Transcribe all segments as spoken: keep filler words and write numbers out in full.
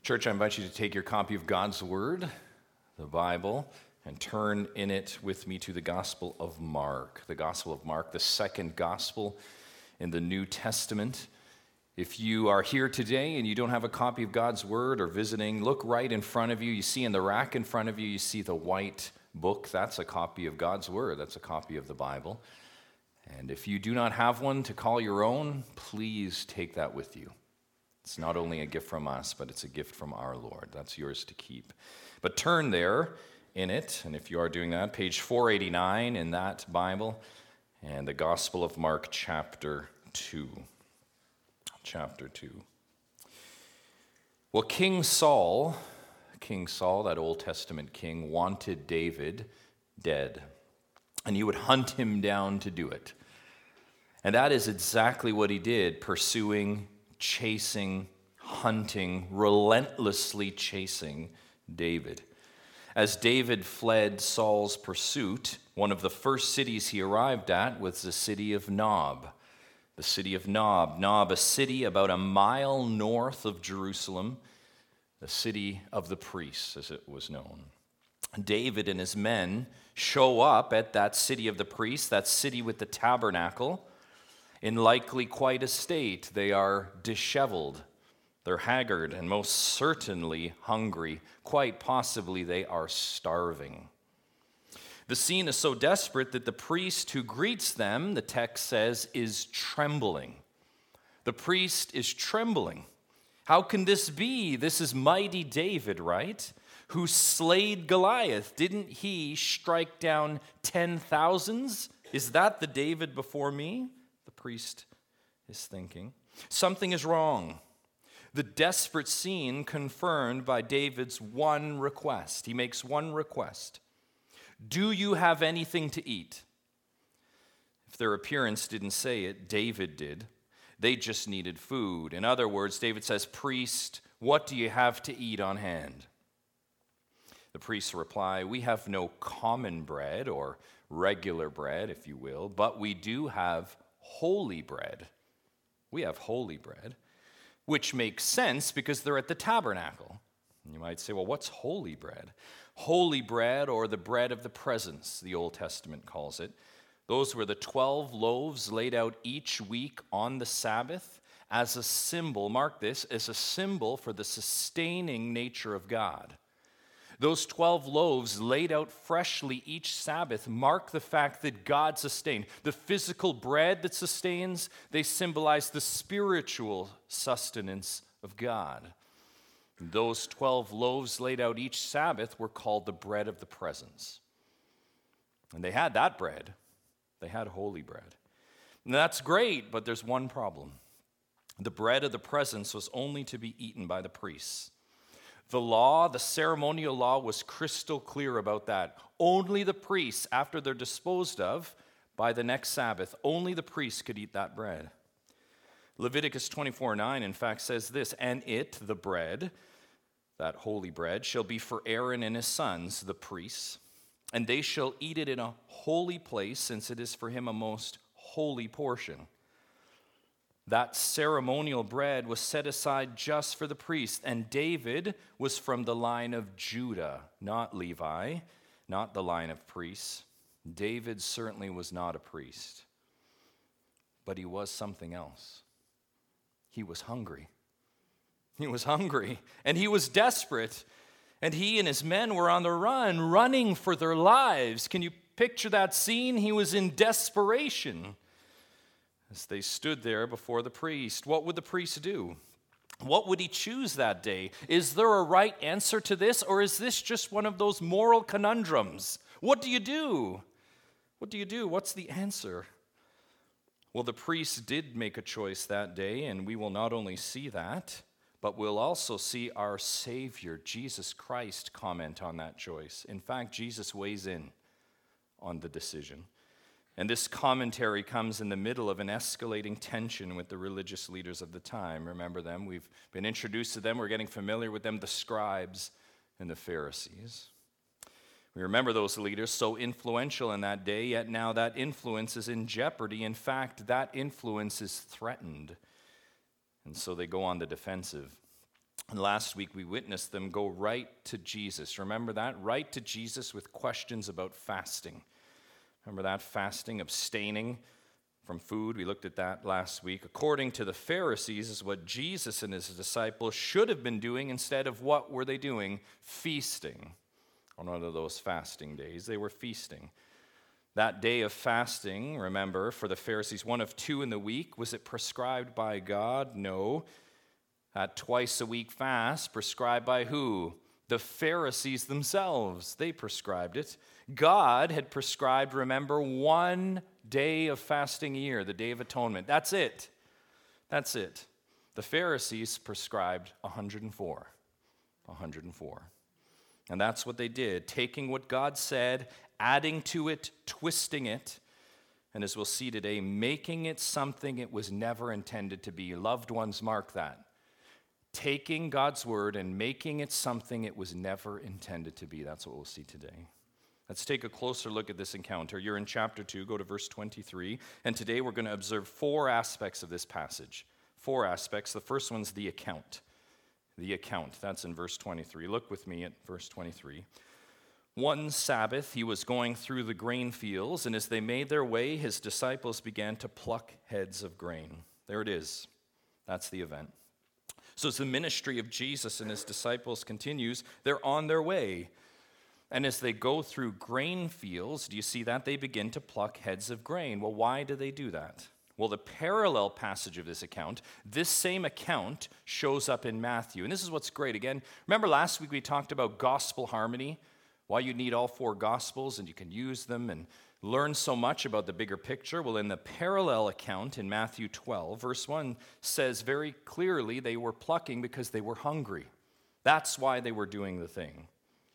Church, I invite you to take your copy of God's Word, the Bible, and turn in it with me to the Gospel of Mark. The Gospel of Mark, the second Gospel in the New Testament. If you are here today and you don't have a copy of God's Word or visiting, look right in front of you. You see in the rack in front of you, you see the white book. That's a copy of God's Word. That's a copy of the Bible. And if you do not have one to call your own, please take that with you. It's not only a gift from us, but it's a gift from our Lord. That's yours to keep. But turn there in it, and if you are doing that, page four eighty-nine in that Bible, and the Gospel of Mark, chapter two. Chapter two. Well, King Saul, King Saul, that Old Testament king, wanted David dead, and he would hunt him down to do it. And that is exactly what he did, pursuing, chasing, hunting, relentlessly chasing David. As David fled Saul's pursuit, one of the first cities he arrived at was the city of Nob. The city of Nob. Nob, a city about a mile north of Jerusalem, the city of the priests, as it was known. David and his men show up at that city of the priests, that city with the tabernacle, in likely quite a state. They are disheveled, they're haggard, and most certainly hungry. Quite possibly they are starving. The scene is so desperate that the priest who greets them, the text says, is trembling. The priest is trembling. How can this be? This is mighty David, right? Who slayed Goliath. Didn't he strike down ten thousands? Is that the David before me? The priest is thinking. Something is wrong. The desperate scene confirmed by David's one request. He makes one request. Do you have anything to eat? If their appearance didn't say it, David did. They just needed food. In other words, David says, priest, what do you have to eat on hand? The priests reply, we have no common bread or regular bread, if you will, but we do have holy bread. We have holy bread, which makes sense because they're at the tabernacle. And you might say, well, what's holy bread? Holy bread, or the bread of the presence, the Old Testament calls it. Those were the twelve loaves laid out each week on the Sabbath as a symbol, mark this, as a symbol for the sustaining nature of God. Those twelve loaves laid out freshly each Sabbath mark the fact that God sustained. The physical bread that sustains, they symbolize the spiritual sustenance of God. Those twelve loaves laid out each Sabbath were called the bread of the presence. And they had that bread. They had holy bread. And that's great, but there's one problem. The bread of the presence was only to be eaten by the priests. The law, the ceremonial law, was crystal clear about that. Only the priests, after they're disposed of by the next Sabbath, only the priests could eat that bread. Leviticus twenty-four nine, in fact, says this, and it, the bread, that holy bread, shall be for Aaron and his sons, the priests, and they shall eat it in a holy place, since it is for him a most holy portion. That ceremonial bread was set aside just for the priest, and David was from the line of Judah, not Levi, not the line of priests. David certainly was not a priest, but he was something else. He was hungry. He was hungry, and he was desperate, and he and his men were on the run, running for their lives. Can you picture that scene? He was in desperation. As they stood there before the priest, what would the priest do? What would he choose that day? Is there a right answer to this, or is this just one of those moral conundrums? What do you do? What do you do? What's the answer? Well, the priest did make a choice that day, and we will not only see that, but we'll also see our Savior, Jesus Christ, comment on that choice. In fact, Jesus weighs in on the decision. And this commentary comes in the middle of an escalating tension with the religious leaders of the time. Remember them? We've been introduced to them. We're getting familiar with them, the scribes and the Pharisees. We remember those leaders, so influential in that day, yet now that influence is in jeopardy. In fact, that influence is threatened. And so they go on the defensive. And last week we witnessed them go right to Jesus. Remember that? Right to Jesus with questions about fasting. Remember that? Fasting, abstaining from food. We looked at that last week. According to the Pharisees, is what Jesus and his disciples should have been doing. Instead of what were they doing? Feasting. On one of those fasting days, they were feasting. That day of fasting, remember, for the Pharisees, one of two in the week. Was it prescribed by God? No. That twice a week fast, prescribed by who? The Pharisees themselves. They prescribed it. God had prescribed, remember, one day of fasting a year, the Day of Atonement. That's it. That's it. The Pharisees prescribed one hundred four. one hundred four. And that's what they did, taking what God said, adding to it, twisting it, and as we'll see today, making it something it was never intended to be. Loved ones, mark that. Taking God's word and making it something it was never intended to be. That's what we'll see today. Let's take a closer look at this encounter. You're in chapter two, go to verse twenty-three, and today we're going to observe four aspects of this passage. Four aspects. The first one's the account. The account. That's in verse twenty-three. Look with me at verse twenty-three. One Sabbath, he was going through the grain fields, and as they made their way, his disciples began to pluck heads of grain. There it is. That's the event. So as the ministry of Jesus and his disciples continues, they're on their way. And as they go through grain fields, do you see that? They begin to pluck heads of grain. Well, why do they do that? Well, the parallel passage of this account, this same account shows up in Matthew. And this is what's great. Again, remember last week we talked about gospel harmony, why you need all four gospels and you can use them and learn so much about the bigger picture. Well, in the parallel account in Matthew twelve, verse one says very clearly they were plucking because they were hungry. That's why they were doing the thing.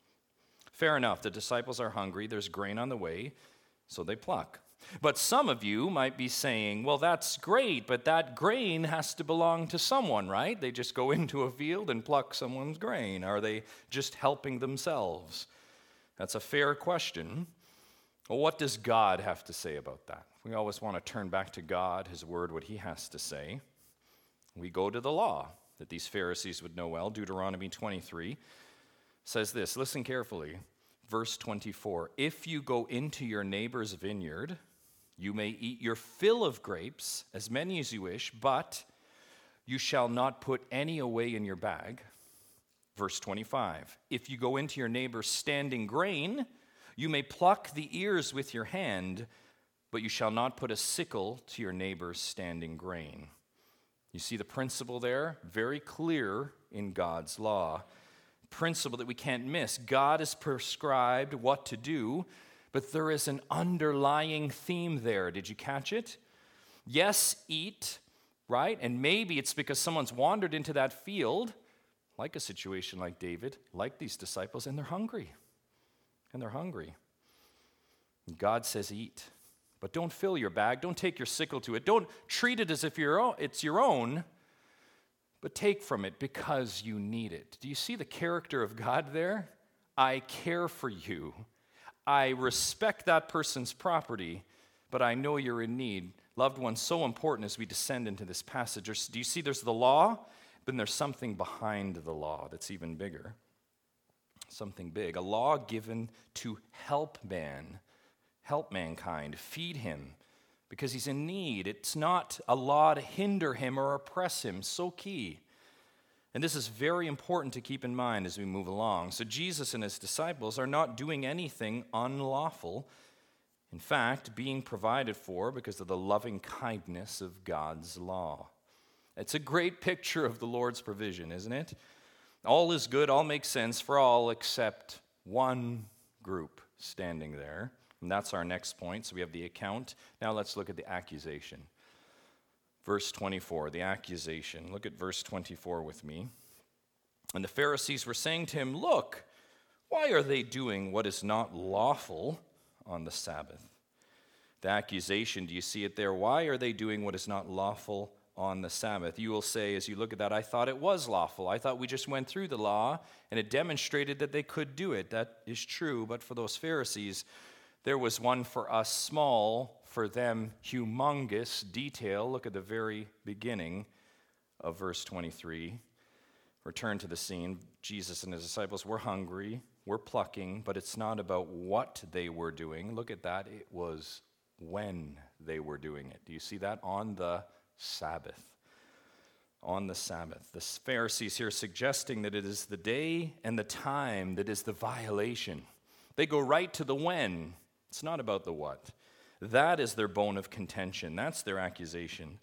Fair enough, the disciples are hungry, there's grain on the way, so they pluck. But some of you might be saying, well, that's great, but that grain has to belong to someone, right? They just go into a field and pluck someone's grain. Are they just helping themselves? That's a fair question. Well, what does God have to say about that? We always want to turn back to God, his word, what he has to say. We go to the law that these Pharisees would know well. Deuteronomy twenty-three says this. Listen carefully. Verse twenty-four. If you go into your neighbor's vineyard, you may eat your fill of grapes, as many as you wish, but you shall not put any away in your bag. Verse twenty-five. If you go into your neighbor's standing grain, you may pluck the ears with your hand, but you shall not put a sickle to your neighbor's standing grain. You see the principle there? Very clear in God's law. Principle that we can't miss. God has prescribed what to do, but there is an underlying theme there. Did you catch it? Yes, eat, right? And maybe it's because someone's wandered into that field, like a situation like David, like these disciples, and they're hungry. And they're hungry. And God says eat, but don't fill your bag. Don't take your sickle to it. Don't treat it as if you're, it's your own, but take from it because you need it. Do you see the character of God there? I care for you. I respect that person's property, but I know you're in need. Loved ones, so important as we descend into this passage. Do you see there's the law, but then there's something behind the law that's even bigger. Something big. A law given to help man, help mankind, feed him, because he's in need. It's not a law to hinder him or oppress him. So key. And this is very important to keep in mind as we move along. So Jesus and his disciples are not doing anything unlawful. In fact, being provided for because of the loving kindness of God's law. It's a great picture of the Lord's provision, isn't it? All is good, all makes sense for all except one group standing there. And that's our next point. So we have the account. Now let's look at the accusation. Verse twenty-four, the accusation. Look at verse twenty-four with me. And the Pharisees were saying to him, look, why are they doing what is not lawful on the Sabbath? The accusation, do you see it there? Why are they doing what is not lawful on the Sabbath? You will say, as you look at that, I thought it was lawful. I thought we just went through the law, and it demonstrated that they could do it. That is true, but for those Pharisees, there was one for us small, for them humongous detail. Look at the very beginning of verse twenty-three. Return to the scene. Jesus and his disciples were hungry, were plucking, but it's not about what they were doing. Look at that. It was when they were doing it. Do you see that? On the Sabbath. On the Sabbath. The Pharisees here suggesting that it is the day and the time that is the violation. They go right to the when. It's not about the what. That is their bone of contention. That's their accusation.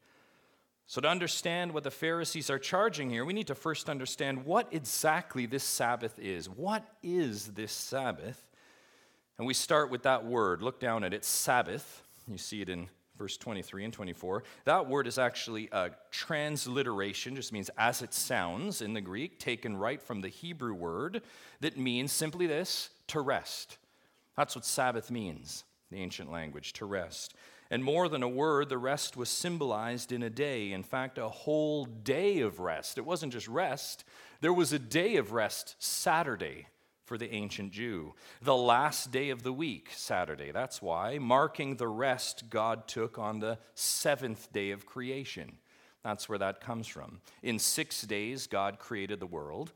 So to understand what the Pharisees are charging here, we need to first understand what exactly this Sabbath is. What is this Sabbath? And we start with that word. Look down at it, Sabbath. You see it in verse twenty-three and twenty-four. That word is actually a transliteration, just means as it sounds in the Greek, taken right from the Hebrew word that means simply this, to rest. That's what Sabbath means, the ancient language, to rest. And more than a word, the rest was symbolized in a day. In fact, a whole day of rest. It wasn't just rest. There was a day of rest, Saturday, for the ancient Jew. The last day of the week, Saturday. That's why, marking the rest God took on the seventh day of creation. That's where that comes from. In six days, God created the world,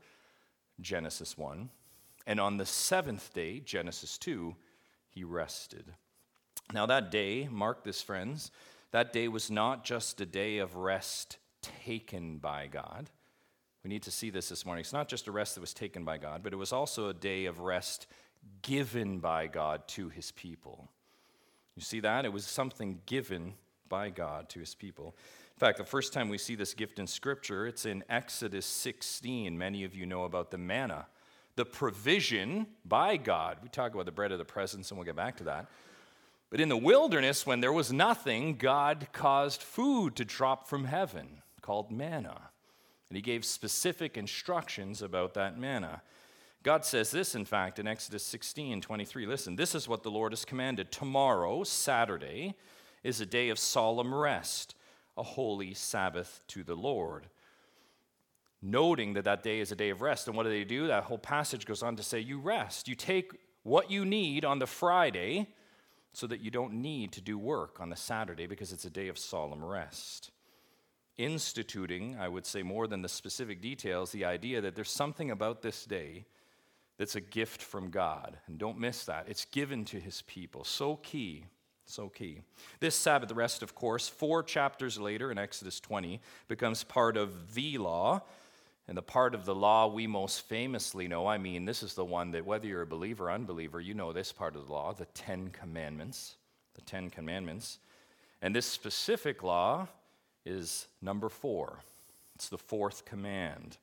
Genesis one. And on the seventh day, Genesis two, he rested. Now that day, mark this, friends, that day was not just a day of rest taken by God. We need to see this this morning. It's not just a rest that was taken by God, but it was also a day of rest given by God to his people. You see that? It was something given by God to his people. In fact, the first time we see this gift in Scripture, it's in Exodus sixteen. Many of you know about the manna, the provision by God. We talk about the bread of the presence, and we'll get back to that. But in the wilderness, when there was nothing, God caused food to drop from heaven called manna. And he gave specific instructions about that manna. God says this, in fact, in Exodus sixteen twenty-three. Listen, this is what the Lord has commanded. Tomorrow, Saturday, is a day of solemn rest, a holy Sabbath to the Lord. Noting that that day is a day of rest. And what do they do? That whole passage goes on to say, you rest. You take what you need on the Friday, so that you don't need to do work on the Saturday because it's a day of solemn rest. Instituting, I would say more than the specific details, the idea that there's something about this day that's a gift from God. And don't miss that. It's given to his people. So key, so key. This Sabbath rest, of course, four chapters later in Exodus twenty, becomes part of the law. And the part of the law we most famously know, I mean, this is the one that whether you're a believer or unbeliever, you know this part of the law, the Ten Commandments. The Ten Commandments. And this specific law is number four. It's the fourth command.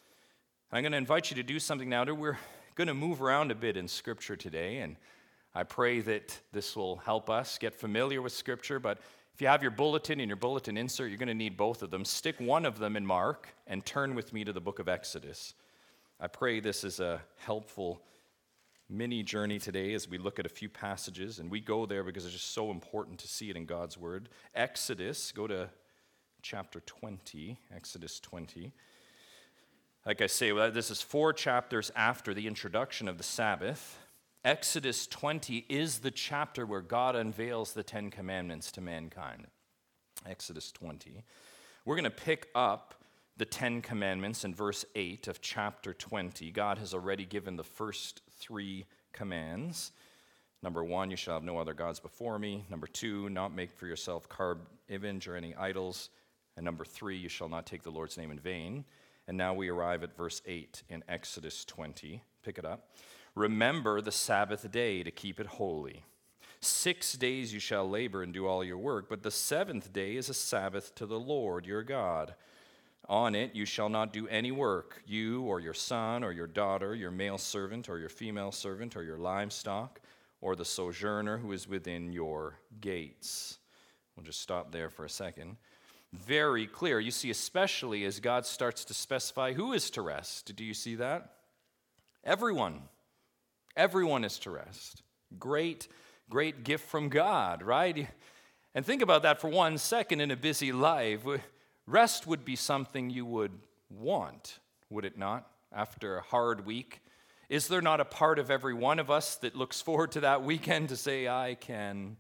I'm going to invite you to do something now. We're going to move around a bit in Scripture today, and I pray that this will help us get familiar with Scripture, but if you have your bulletin and your bulletin insert, you're going to need both of them. Stick one of them in Mark and turn with me to the book of Exodus. I pray this is a helpful mini journey today as we look at a few passages, and we go there because it's just so important to see it in God's Word. Exodus, go to chapter twenty, Exodus twenty. Like I say, well, this is four chapters after the introduction of the Sabbath. Exodus twenty is the chapter where God unveils the Ten Commandments to mankind. Exodus twenty. We're going to pick up the Ten Commandments in verse eight of chapter twenty. God has already given the first three commands. Number one, you shall have no other gods before me. Number two, not make for yourself carved image or any idols. And number three, you shall not take the Lord's name in vain. And now we arrive at verse eight in Exodus twenty. Pick it up. Remember the Sabbath day to keep it holy. Six days you shall labor and do all your work, but the seventh day is a Sabbath to the Lord your God. On it you shall not do any work, you or your son or your daughter, your male servant or your female servant or your livestock, or the sojourner who is within your gates. We'll just stop there for a second. Very clear. You see, especially as God starts to specify who is to rest. Do you see that? Everyone. Everyone is to rest. Great, great gift from God, right? And think about that for one second in a busy life. Rest would be something you would want, would it not, after a hard week? Is there not a part of every one of us that looks forward to that weekend to say, I can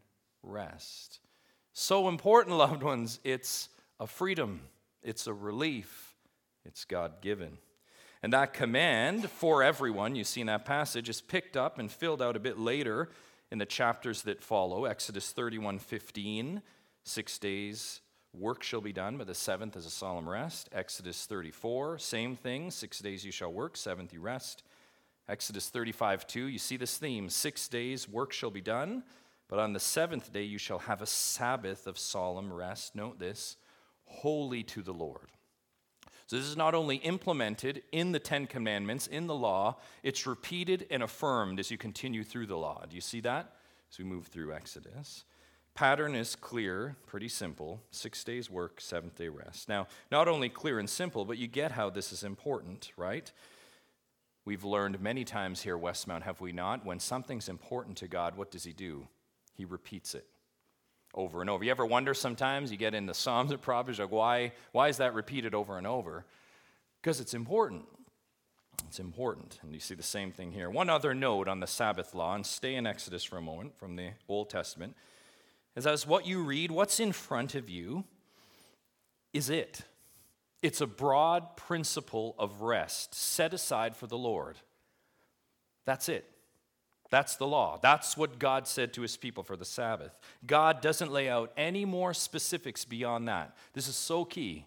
rest? So important, loved ones. It's a freedom. It's a relief. It's God-given. And that command for everyone, you see in that passage, is picked up and filled out a bit later in the chapters that follow. Exodus thirty-one fifteen, six days work shall be done, but the seventh is a solemn rest. Exodus thirty-four, same thing, six days you shall work, seventh you rest. Exodus thirty-five two, you see this theme, six days work shall be done, but on the seventh day you shall have a Sabbath of solemn rest. Note this, holy to the Lord. So this is not only implemented in the Ten Commandments, in the law, it's repeated and affirmed as you continue through the law. Do you see that as we move through Exodus? Pattern is clear, pretty simple. Six days work, seventh day rest. Now, not only clear and simple, but you get how this is important, right? We've learned many times here, Westmount, have we not? When something's important to God, what does he do? He repeats it over and over. You ever wonder sometimes, you get in the Psalms and Proverbs, like why, why is that repeated over and over? Because it's important. It's important. And you see the same thing here. One other note on the Sabbath law, and stay in Exodus for a moment from the Old Testament, is as what you read, what's in front of you is it. It's a broad principle of rest set aside for the Lord. That's it. That's the law. That's what God said to his people for the Sabbath. God doesn't lay out any more specifics beyond that. This is so key.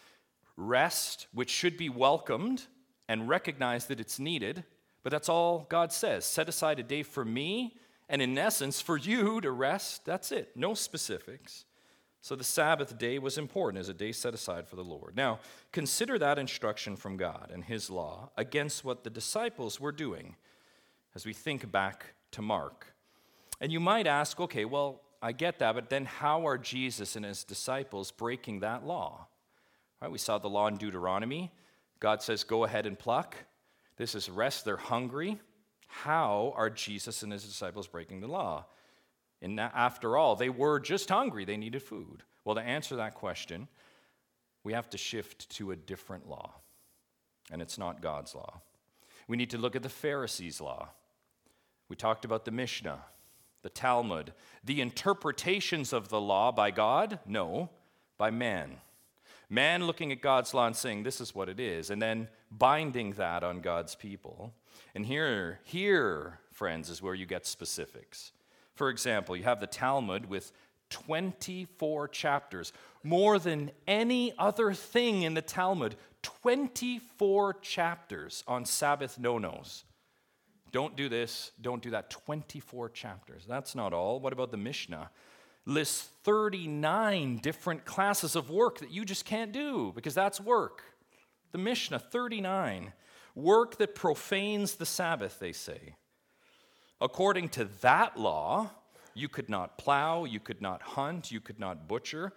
Rest, which should be welcomed and recognize that it's needed, but that's all God says. Set aside a day for me, and in essence, for you to rest. That's it. No specifics. So the Sabbath day was important as a day set aside for the Lord. Now, consider that instruction from God and his law against what the disciples were doing as we think back to Mark. And you might ask, okay, well, I get that, but then how are Jesus and his disciples breaking that law? Right, we saw the law in Deuteronomy. God says, go ahead and pluck. This is rest. They're hungry. How are Jesus and his disciples breaking the law? And after all, they were just hungry. They needed food. Well, to answer that question, we have to shift to a different law, and it's not God's law. We need to look at the Pharisees' law. We talked about the Mishnah, the Talmud, the interpretations of the law by God? No, by man. Man looking at God's law and saying, this is what it is, and then binding that on God's people. And here, here, friends, is where you get specifics. For example, you have the Talmud with twenty-four chapters, more than any other thing in the Talmud, twenty-four chapters on Sabbath no-nos. Don't do this, don't do that, twenty-four chapters. That's not all. What about the Mishnah? Lists thirty-nine different classes of work that you just can't do because that's work. The Mishnah, thirty-nine. Work that profanes the Sabbath, they say. According to that law, you could not plow, you could not hunt, you could not butcher.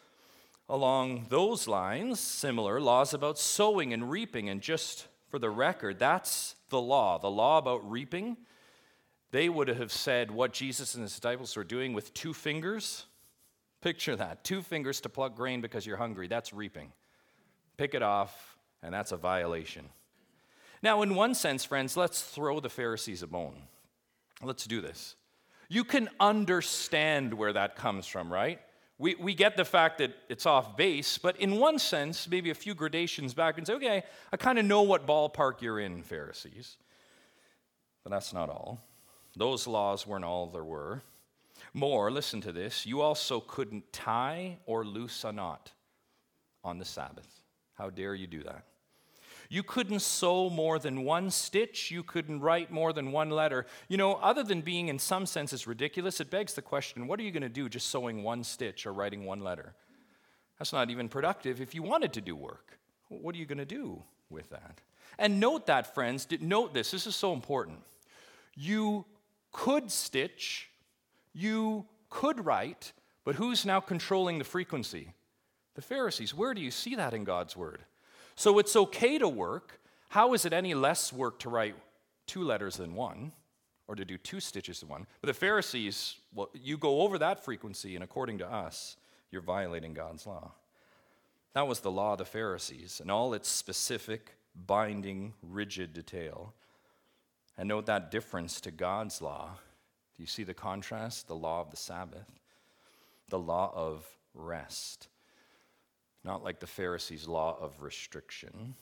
Along those lines, similar laws about sowing and reaping, and just for the record, that's the law. The law about reaping, they would have said what Jesus and his disciples were doing with two fingers. Picture that, two fingers to pluck grain because you're hungry. That's reaping. Pick it off, and that's a violation. Now, in one sense, friends, let's throw the Pharisees a bone. Let's do this. You can understand where that comes from, right? We we get the fact that it's off base, but in one sense, maybe a few gradations back and say, okay, I kind of know what ballpark you're in, Pharisees. But that's not all. Those laws weren't all there were. More, listen to this, you also couldn't tie or loose a knot on the Sabbath. How dare you do that? You couldn't sew more than one stitch. You couldn't write more than one letter. You know, other than being in some senses ridiculous, it begs the question, what are you going to do just sewing one stitch or writing one letter? That's not even productive if you wanted to do work. What are you going to do with that? And note that, friends, note this. This is so important. You could stitch, you could write, but who's now controlling the frequency? The Pharisees. Where do you see that in God's word? So it's okay to work. How is it any less work to write two letters than one, or to do two stitches than one? But the Pharisees, well, you go over that frequency, and according to us, you're violating God's law. That was the law of the Pharisees, and all its specific, binding, rigid detail. And note that difference to God's law. Do you see the contrast? The law of the Sabbath, the law of rest. Not like the Pharisees' law of restriction.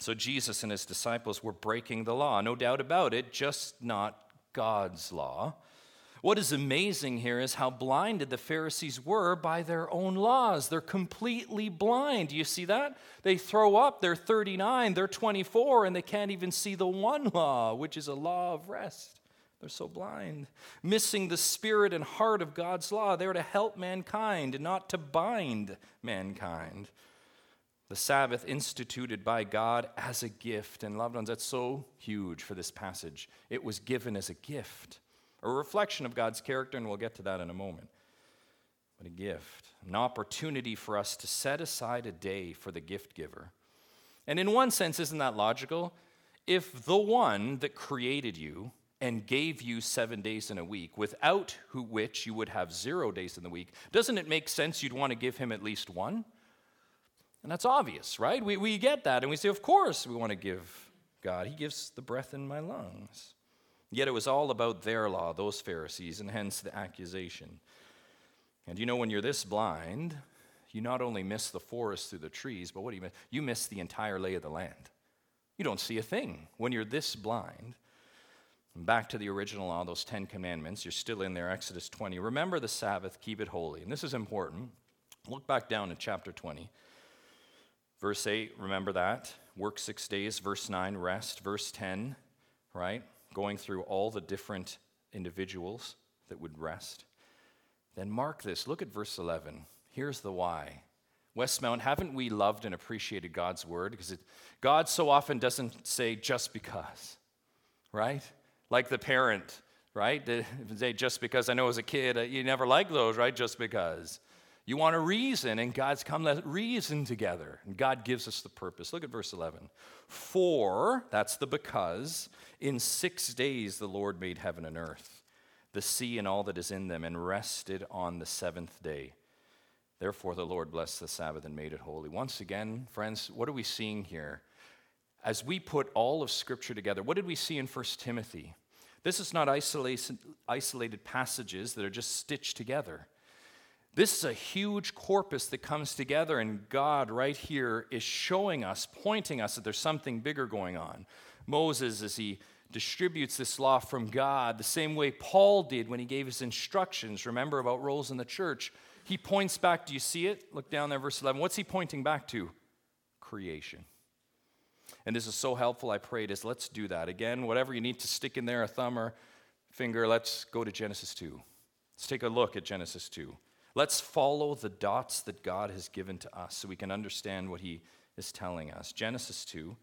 So Jesus and his disciples were breaking the law, no doubt about it, just not God's law. What is amazing here is how blinded the Pharisees were by their own laws. They're completely blind. Do you see that? They throw up, they're thirty-nine, they're twenty-four, and they can't even see the one law, which is a law of rest. They're so blind, missing the spirit and heart of God's law. They're to help mankind and not to bind mankind. The Sabbath instituted by God as a gift. And loved ones, that's so huge for this passage. It was given as a gift, a reflection of God's character, and we'll get to that in a moment. But a gift, an opportunity for us to set aside a day for the gift giver. And in one sense, isn't that logical? If the one that created you and gave you seven days in a week, without who, which you would have zero days in the week, doesn't it make sense you'd want to give him at least one? And that's obvious, right? We, we get that, and we say, of course we want to give God. He gives the breath in my lungs. Yet it was all about their law, those Pharisees, and hence the accusation. And you know, when you're this blind, you not only miss the forest through the trees, but what do you miss? You miss the entire lay of the land. You don't see a thing when you're this blind. And back to the original law, those Ten Commandments, you're still in there, Exodus twenty. Remember the Sabbath, keep it holy. And this is important. Look back down to chapter twenty. Verse eight, remember that. Work six days. Verse nine, rest. Verse ten, right? Going through all the different individuals that would rest. Then mark this. Look at verse eleven. Here's the why. Westmount, haven't we loved and appreciated God's word? Because it, God so often doesn't say just because, right? Like the parent, right? They say just because. I know as a kid, you never like those, right? Just because. You want a reason, and God's come, let's reason together. And God gives us the purpose. Look at verse eleven. For, that's the because, in six days the Lord made heaven and earth, the sea and all that is in them, and rested on the seventh day. Therefore the Lord blessed the Sabbath and made it holy. Once again, friends, what are we seeing here? As we put all of Scripture together, what did we see in First Timothy? This is not isolated, isolated passages that are just stitched together. This is a huge corpus that comes together, and God right here is showing us, pointing us that there's something bigger going on. Moses, as he distributes this law from God, the same way Paul did when he gave his instructions, remember about roles in the church, he points back, do you see it? Look down there, verse eleven. What's he pointing back to? Creation. And this is so helpful, I prayed, is let's do that. Again, whatever you need to stick in there, a thumb or finger, let's go to Genesis two. Let's take a look at Genesis two. Let's follow the dots that God has given to us so we can understand what he is telling us. Genesis two,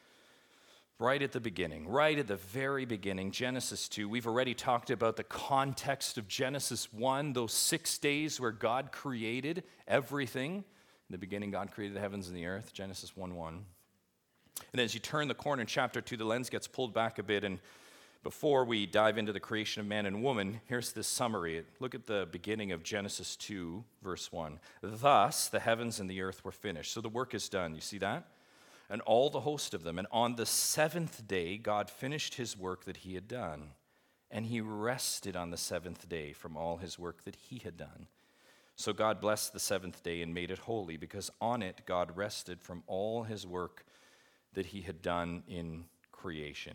right at the beginning, right at the very beginning, Genesis two. We've already talked about the context of Genesis one, those six days where God created everything. In the beginning, God created the heavens and the earth, Genesis one one. And as you turn the corner in chapter two, the lens gets pulled back a bit, and before we dive into the creation of man and woman, here's this summary. Look at the beginning of Genesis two, verse one. Thus, the heavens and the earth were finished. So the work is done. You see that? And all the host of them. And on the seventh day, God finished his work that he had done. And he rested on the seventh day from all his work that he had done. So God blessed the seventh day and made it holy, because on it God rested from all his work that he had done in creation.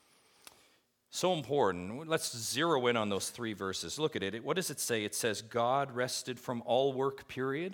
So important. Let's zero in on those three verses. Look at it. What does it say? It says God rested from all work, period?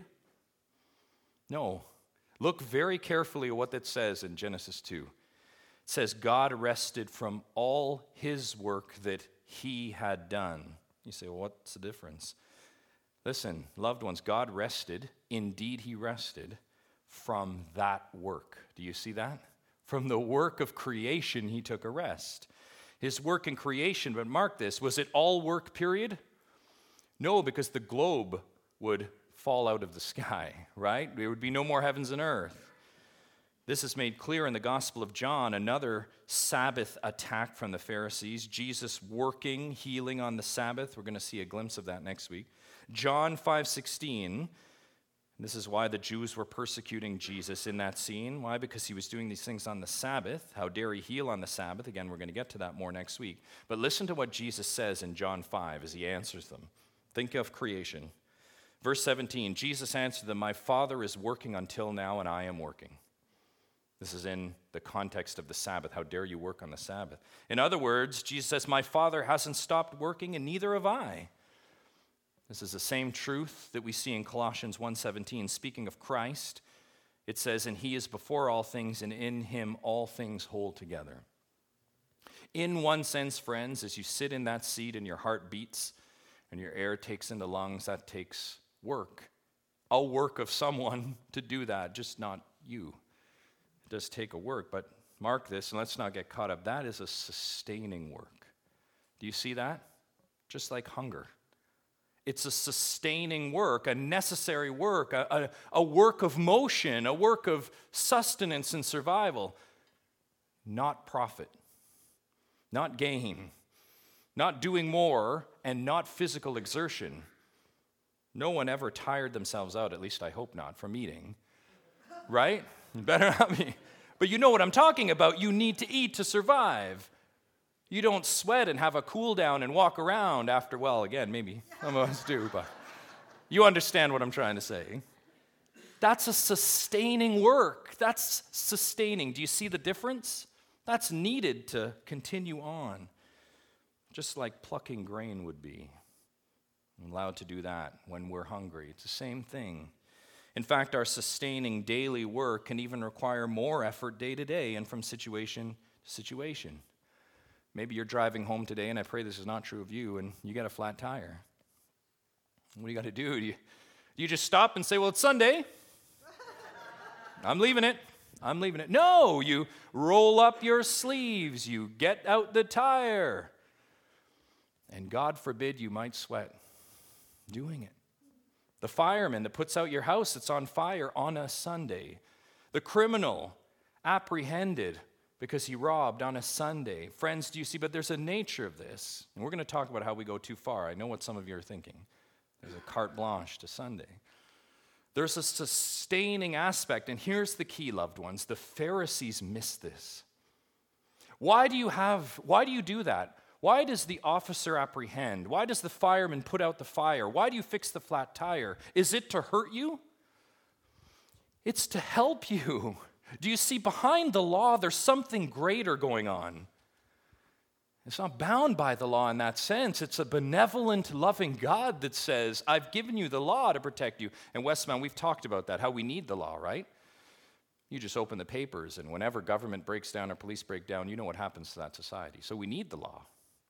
No. Look very carefully at what that says in Genesis two. It says God rested from all his work that he had done. You say, well, what's the difference? Listen, loved ones, God rested. Indeed, he rested from that work. Do you see that? From the work of creation, he took a rest. His work in creation, but mark this, was it all work, period? No, because the globe would fall out of the sky, right? There would be no more heavens and earth. This is made clear in the Gospel of John, another Sabbath attack from the Pharisees, Jesus working, healing on the Sabbath. We're going to see a glimpse of that next week. John five sixteen. This is why the Jews were persecuting Jesus in that scene. Why? Because he was doing these things on the Sabbath. How dare he heal on the Sabbath? Again, we're going to get to that more next week. But listen to what Jesus says in John five as he answers them. Think of creation. Verse seventeen, Jesus answered them, my Father is working until now, and I am working. This is in the context of the Sabbath. How dare you work on the Sabbath? In other words, Jesus says, my Father hasn't stopped working and neither have I. This is the same truth that we see in Colossians one seventeen. Speaking of Christ, it says, and he is before all things, and in him all things hold together. In one sense, friends, as you sit in that seat and your heart beats and your air takes into lungs, that takes work. A work of someone to do that, just not you. It does take a work, but mark this, and let's not get caught up. That is a sustaining work. Do you see that? Just like hunger. It's a sustaining work, a necessary work, a, a, a work of motion, a work of sustenance and survival. Not profit, not gain, not doing more, and not physical exertion. No one ever tired themselves out, at least I hope not, from eating. Right? You better not be. But you know what I'm talking about. You need to eat to survive. You don't sweat and have a cool down and walk around after, well, again, maybe some of us do, but you understand what I'm trying to say. That's a sustaining work. That's sustaining. Do you see the difference? That's needed to continue on, just like plucking grain would be. I'm allowed to do that when we're hungry. It's the same thing. In fact, our sustaining daily work can even require more effort day to day and from situation to situation. Maybe you're driving home today, and I pray this is not true of you, and you got a flat tire. What do you got to do? Do you, do you just stop and say, well, it's Sunday. I'm leaving it. I'm leaving it. No, you roll up your sleeves. You get out the tire. And God forbid you might sweat doing it. The fireman that puts out your house that's on fire on a Sunday. The criminal apprehended because he robbed on a Sunday. Friends, do you see? But there's a nature of this. And we're going to talk about how we go too far. I know what some of you are thinking. There's a carte blanche to Sunday. There's a sustaining aspect. And here's the key, loved ones. The Pharisees missed this. Why do you have, why do you do that? Why does the officer apprehend? Why does the fireman put out the fire? Why do you fix the flat tire? Is it to hurt you? It's to help you. Do you see, behind the law, there's something greater going on. It's not bound by the law in that sense. It's a benevolent, loving God that says, I've given you the law to protect you. And Westmount, we've talked about that, how we need the law, right? You just open the papers, and whenever government breaks down or police break down, you know what happens to that society. So we need the law.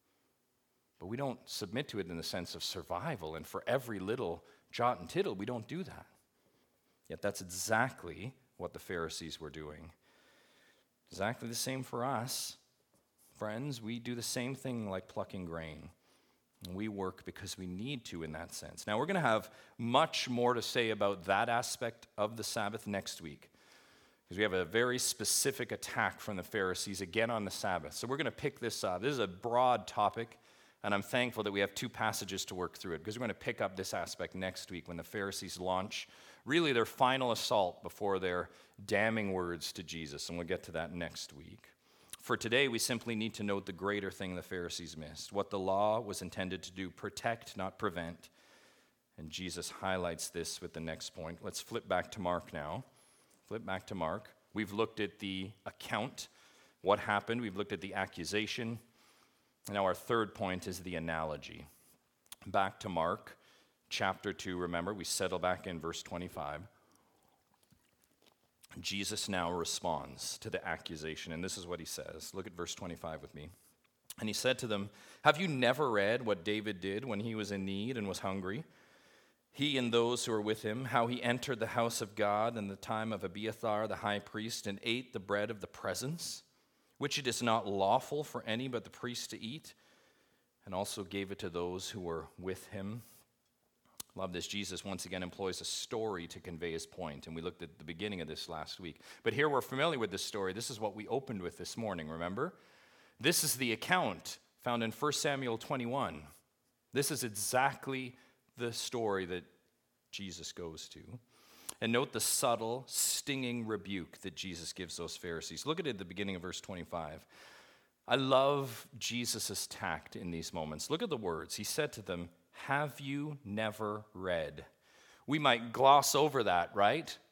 But we don't submit to it in the sense of survival, and for every little jot and tittle, we don't do that. Yet that's exactly what the Pharisees were doing. Exactly the same for us. Friends, we do the same thing like plucking grain. And we work because we need to in that sense. Now, we're going to have much more to say about that aspect of the Sabbath next week, because we have a very specific attack from the Pharisees again on the Sabbath. So we're going to pick this up. This is a broad topic. And I'm thankful that we have two passages to work through it, because we're going to pick up this aspect next week when the Pharisees launch really their final assault before their damning words to Jesus. And we'll get to that next week. For today, we simply need to note the greater thing the Pharisees missed, what the law was intended to do: protect, not prevent. And Jesus highlights this with the next point. Let's flip back to Mark now. Flip back to Mark. We've looked at the account, what happened. We've looked at the accusation. Now our third point is the analogy. Back to Mark chapter two, remember, we settle back in verse twenty-five. Jesus now responds to the accusation, and this is what he says. Look at verse twenty-five with me. And he said to them, have you never read what David did when he was in need and was hungry? He and those who were with him, how he entered the house of God in the time of Abiathar the high priest and ate the bread of the presence, which it is not lawful for any but the priest to eat, and also gave it to those who were with him. Love this. Jesus once again employs a story to convey his point, and we looked at the beginning of this last week. But here we're familiar with this story. This is what we opened with this morning, remember? This is the account found in First Samuel twenty-one. This is exactly the story that Jesus goes to. And note the subtle, stinging rebuke that Jesus gives those Pharisees. Look at it at the beginning of verse twenty-five. I love Jesus' tact in these moments. Look at the words. He said to them, have you never read? We might gloss over that, right?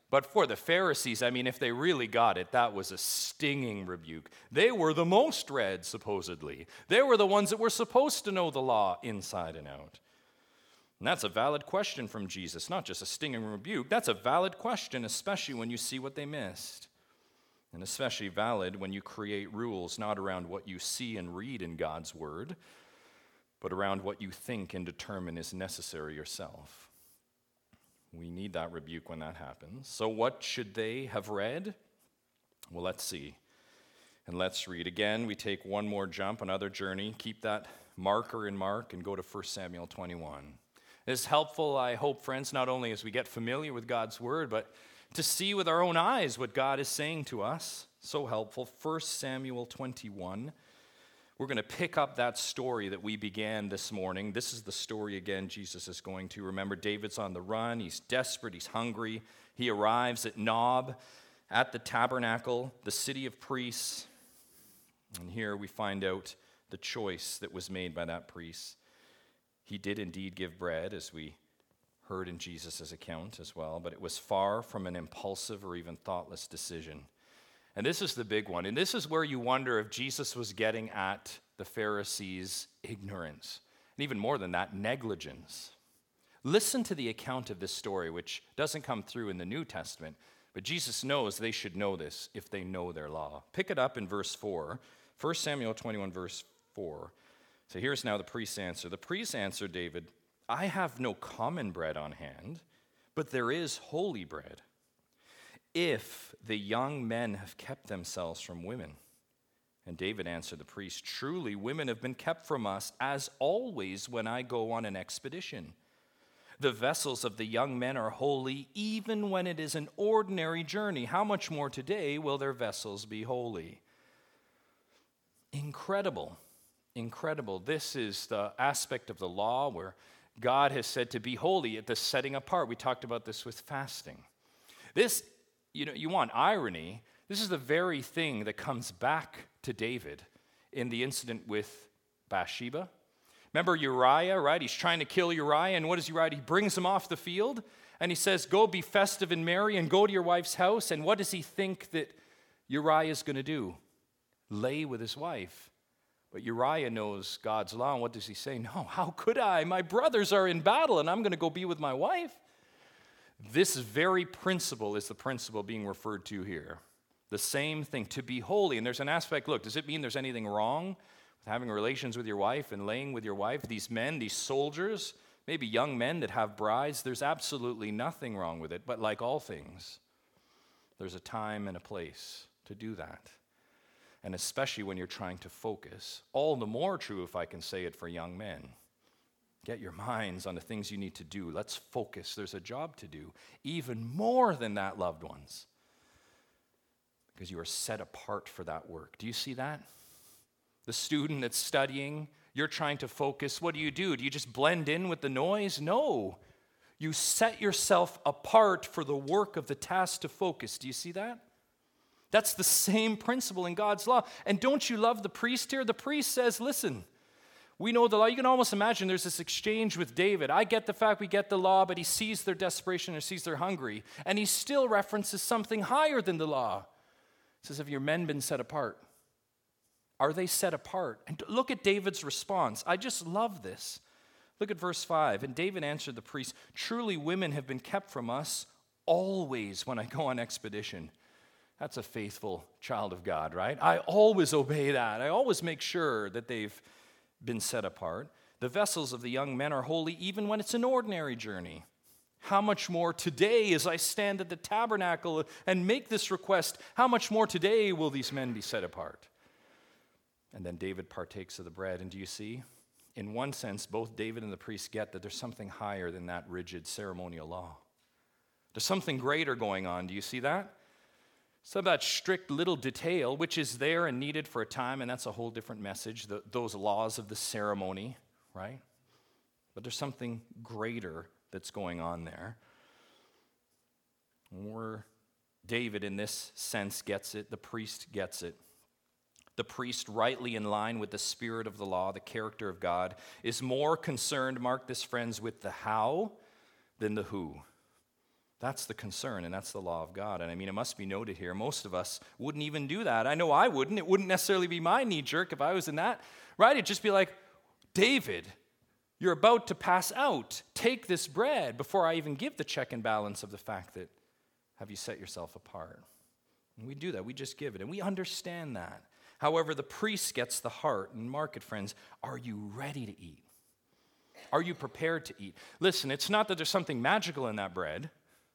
But for the Pharisees, I mean, if they really got it, that was a stinging rebuke. They were the most read, supposedly. They were the ones that were supposed to know the law inside and out. And that's a valid question from Jesus, not just a stinging rebuke. That's a valid question, especially when you see what they missed. And especially valid when you create rules not around what you see and read in God's word, but around what you think and determine is necessary yourself. We need that rebuke when that happens. So what should they have read? Well, let's see. And let's read. Again, we take one more jump, another journey. Keep that marker in Mark and go to First Samuel twenty-one. It's helpful, I hope, friends, not only as we get familiar with God's word, but to see with our own eyes what God is saying to us. So helpful. First Samuel twenty-one. We're going to pick up that story that we began this morning. This is the story again Jesus is going to. Remember, David's on the run. He's desperate. He's hungry. He arrives at Nob, at the tabernacle, the city of priests. And here we find out the choice that was made by that priest. He did indeed give bread, as we heard in Jesus' account as well, but it was far from an impulsive or even thoughtless decision. And this is the big one. And this is where you wonder if Jesus was getting at the Pharisees' ignorance. And even more than that, negligence. Listen to the account of this story, which doesn't come through in the New Testament, but Jesus knows they should know this if they know their law. Pick it up in verse four. First Samuel twenty-one, verse four. So here's now the priest's answer. The priest answered David, I have no common bread on hand, but there is holy bread. If the young men have kept themselves from women. And David answered the priest, truly women have been kept from us, as always when I go on an expedition. The vessels of the young men are holy, even when it is an ordinary journey. How much more today will their vessels be holy? Incredible, incredible. This is the aspect of the law where God has said to be holy at the setting apart. We talked about this with fasting. This You know, you want irony. This is the very thing that comes back to David in the incident with Bathsheba. Remember Uriah, right? He's trying to kill Uriah, and what does Uriah do? He brings him off the field, and he says, go be festive and merry, and go to your wife's house. And what does he think that Uriah is going to do? Lay with his wife. But Uriah knows God's law, and what does he say? No, how could I? My brothers are in battle, and I'm going to go be with my wife. This very principle is the principle being referred to here. The same thing, to be holy. And there's an aspect, look, does it mean there's anything wrong with having relations with your wife and laying with your wife? These men, these soldiers, maybe young men that have brides, there's absolutely nothing wrong with it. But like all things, there's a time and a place to do that. And especially when you're trying to focus. All the more true, if I can say it, for young men. Get your minds on the things you need to do. Let's focus. There's a job to do. Even more than that, loved ones. Because you are set apart for that work. Do you see that? The student that's studying, you're trying to focus. What do you do? Do you just blend in with the noise? No. You set yourself apart for the work of the task to focus. Do you see that? That's the same principle in God's law. And don't you love the priest here? The priest says, listen, we know the law. You can almost imagine there's this exchange with David. I get the fact we get the law, but he sees their desperation or sees they're hungry. And he still references something higher than the law. He says, have your men been set apart? Are they set apart? And look at David's response. I just love this. Look at verse five. And David answered the priest, truly women have been kept from us always when I go on expedition. That's a faithful child of God, right? I always obey that. I always make sure that they've been set apart. The vessels of the young men are holy even when it's an ordinary journey. How much more today as I stand at the tabernacle and make this request, how much more today will these men be set apart? And then David partakes of the bread. And do you see? In one sense, both David and the priest get that there's something higher than that rigid ceremonial law. There's something greater going on. Do you see that? So that strict little detail, which is there and needed for a time, and that's a whole different message, the, those laws of the ceremony, right? But there's something greater that's going on there. Or David, in this sense, gets it. The priest gets it. The priest, rightly in line with the spirit of the law, the character of God, is more concerned, mark this, friends, with the how than the who. That's the concern, and that's the law of God. And I mean, it must be noted here, most of us wouldn't even do that. I know I wouldn't. It wouldn't necessarily be my knee jerk if I was in that, right? It'd just be like, David, you're about to pass out. Take this bread before I even give the check and balance of the fact that, have you set yourself apart? And we do that. We just give it, and we understand that. However, the priest gets the heart. And mark it, friends, are you ready to eat? Are you prepared to eat? Listen, it's not that there's something magical in that bread,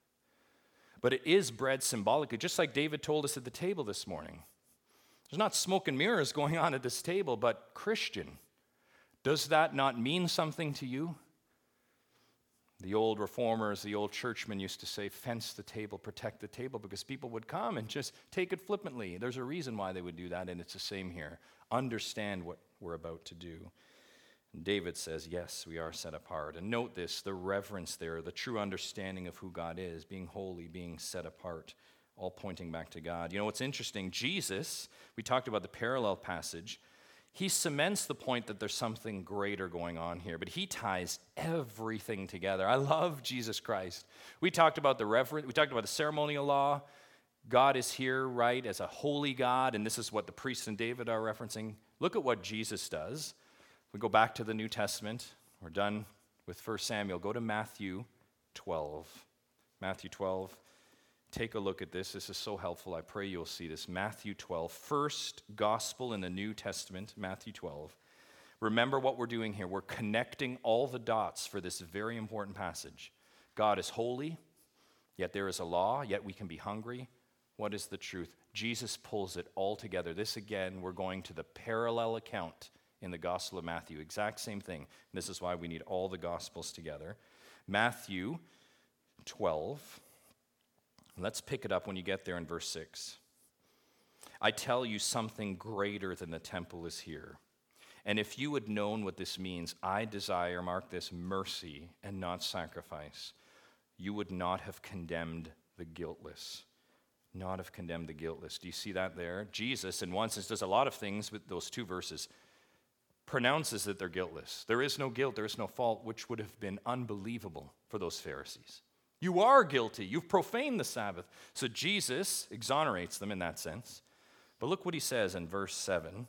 but it is bread symbolically, just like David told us at the table this morning. There's not smoke and mirrors going on at this table, but Christian, does that not mean something to you? The old reformers, the old churchmen used to say, fence the table, protect the table, because people would come and just take it flippantly. There's a reason why they would do that, and it's the same here. Understand what we're about to do. And David says, yes, we are set apart. And note this, the reverence there, the true understanding of who God is, being holy, being set apart, all pointing back to God. You know what's interesting? Jesus, we talked about the parallel passage, he cements the point that there's something greater going on here, but he ties everything together. I love Jesus Christ. We talked about the reverence, we talked about the ceremonial law. God is here, right, as a holy God, and this is what the priests and David are referencing. Look at what Jesus does. We go back to the New Testament. We're done with First Samuel. Go to Matthew twelve. Matthew twelve. Take a look at this. This is so helpful. I pray you'll see this. Matthew twelve. First gospel in the New Testament, Matthew twelve. Remember what we're doing here. We're connecting all the dots for this very important passage. God is holy, yet there is a law, yet we can be hungry. What is the truth? Jesus pulls it all together. This again, we're going to the parallel account in the Gospel of Matthew. Exact same thing. And this is why we need all the Gospels together. Matthew twelve. Let's pick it up when you get there in verse six. I tell you, something greater than the temple is here. And if you had known what this means, I desire, mark this, mercy and not sacrifice, you would not have condemned the guiltless. Not have condemned the guiltless. Do you see that there? Jesus, in one sense, does a lot of things with those two verses. Pronounces that they're guiltless. There is no guilt, there is no fault, which would have been unbelievable for those Pharisees. You are guilty. You've profaned the Sabbath. So Jesus exonerates them in that sense. But look what he says in verse seven.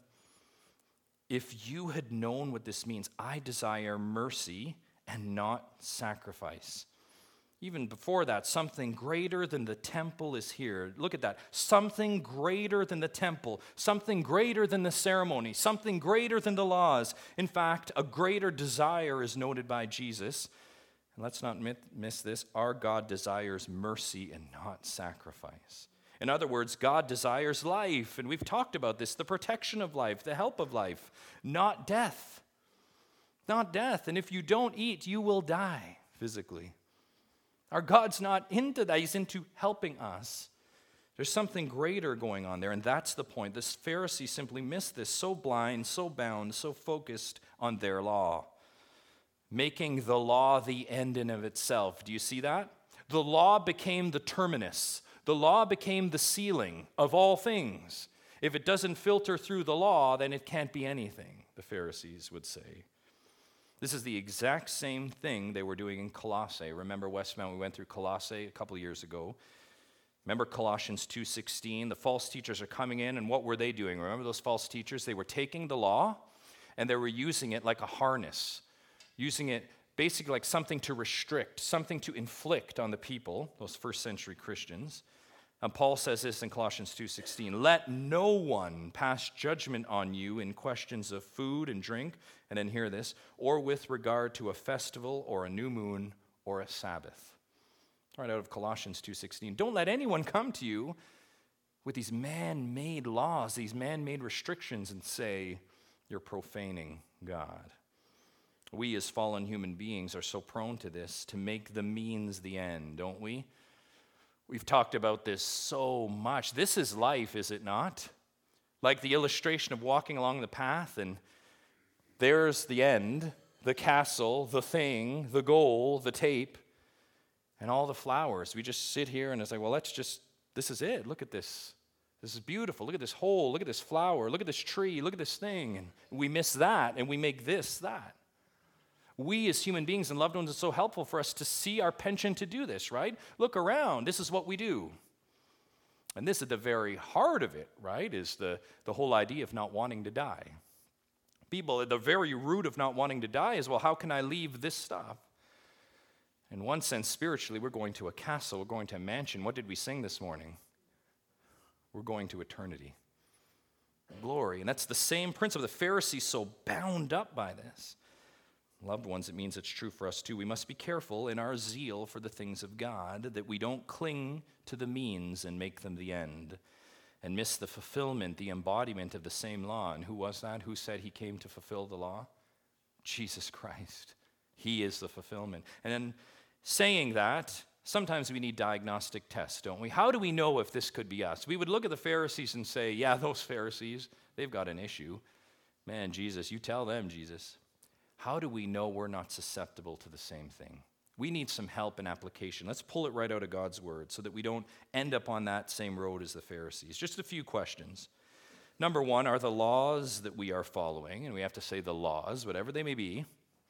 If you had known what this means, I desire mercy and not sacrifice. Even before that, something greater than the temple is here. Look at that. Something greater than the temple. Something greater than the ceremony. Something greater than the laws. In fact, a greater desire is noted by Jesus. And let's not miss this. Our God desires mercy and not sacrifice. In other words, God desires life. And we've talked about this, the protection of life, the help of life, not death. Not death. And if you don't eat, you will die physically. Our God's not into that. He's into helping us. There's something greater going on there, and that's the point. This Pharisee simply missed this, so blind, so bound, so focused on their law, making the law the end in of itself. Do you see that? The law became the terminus. The law became the ceiling of all things. If it doesn't filter through the law, then it can't be anything, the Pharisees would say. This is the exact same thing they were doing in Colossae. Remember, Westmount, we went through Colossae a couple years ago. Remember Colossians two sixteen? The false teachers are coming in, and what were they doing? Remember those false teachers? They were taking the law, and they were using it like a harness, using it basically like something to restrict, something to inflict on the people, those first century Christians. And Paul says this in Colossians two sixteen, let no one pass judgment on you in questions of food and drink, and then hear this, or with regard to a festival or a new moon or a Sabbath. Right out of Colossians two sixteen. Don't let anyone come to you with these man-made laws, these man-made restrictions, and say you're profaning God. We as fallen human beings are so prone to this, to make the means the end, don't we? We've talked about this so much. This is life, is it not? Like the illustration of walking along the path, and there's the end, the castle, the thing, the goal, the tape, and all the flowers. We just sit here and it's like, well, let's just, this is it. Look at this. This is beautiful. Look at this hole. Look at this flower. Look at this tree. Look at this thing. And we miss that, and we make this that. we as human beings and loved ones, it's so helpful for us to see our penchant to do this, right? Look around. This is what we do. And this, at the very heart of it, right, is the, the whole idea of not wanting to die. People, at the very root of not wanting to die is, well, how can I leave this stuff? In one sense, spiritually, we're going to a castle. We're going to a mansion. What did we sing this morning? We're going to eternity. Glory. And that's the same principle. The Pharisees so bound up by this. Loved ones, it means it's true for us too. We must be careful in our zeal for the things of God that we don't cling to the means and make them the end and miss the fulfillment, the embodiment of the same law. And who was that? Who said he came to fulfill the law? Jesus Christ. He is the fulfillment. And then saying that, sometimes we need diagnostic tests, don't we? How do we know if this could be us? We would look at the Pharisees and say, yeah, those Pharisees, they've got an issue. Man, Jesus, you tell them, Jesus. How do we know we're not susceptible to the same thing? We need some help and application. Let's pull it right out of God's word so that we don't end up on that same road as the Pharisees. Just a few questions. Number one, are the laws that we are following, and we have to say the laws, whatever they may be,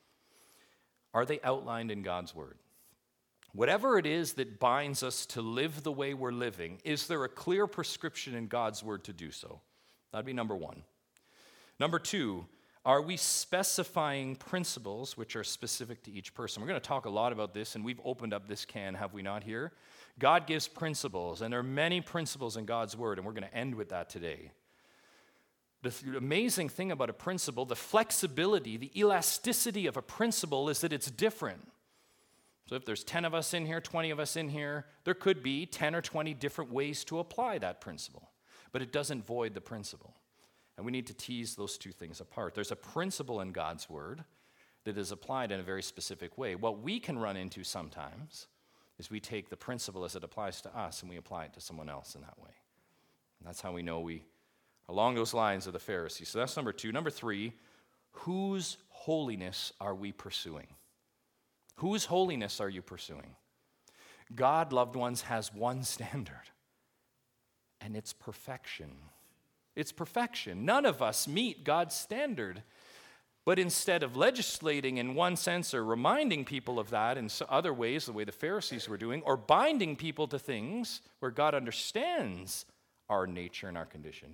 are they outlined in God's word? Whatever it is that binds us to live the way we're living, is there a clear prescription in God's word to do so? That'd be number one. Number two, are we specifying principles which are specific to each person? We're going to talk a lot about this, and we've opened up this can, have we not, here? God gives principles, and there are many principles in God's word, and we're going to end with that today. The th- amazing thing about a principle, the flexibility, the elasticity of a principle is that it's different. So if there's ten of us in here, twenty of us in here, there could be ten or twenty different ways to apply that principle, but it doesn't void the principle. And we need to tease those two things apart. There's a principle in God's word that is applied in a very specific way. What we can run into sometimes is we take the principle as it applies to us and we apply it to someone else in that way. And that's how we know we, along those lines of the Pharisees. So that's number two. Number three, whose holiness are we pursuing? Whose holiness are you pursuing? God, loved ones, has one standard, and it's perfection. It's perfection. None of us meet God's standard. But instead of legislating in one sense or reminding people of that in other ways, the way the Pharisees were doing, or binding people to things where God understands our nature and our condition,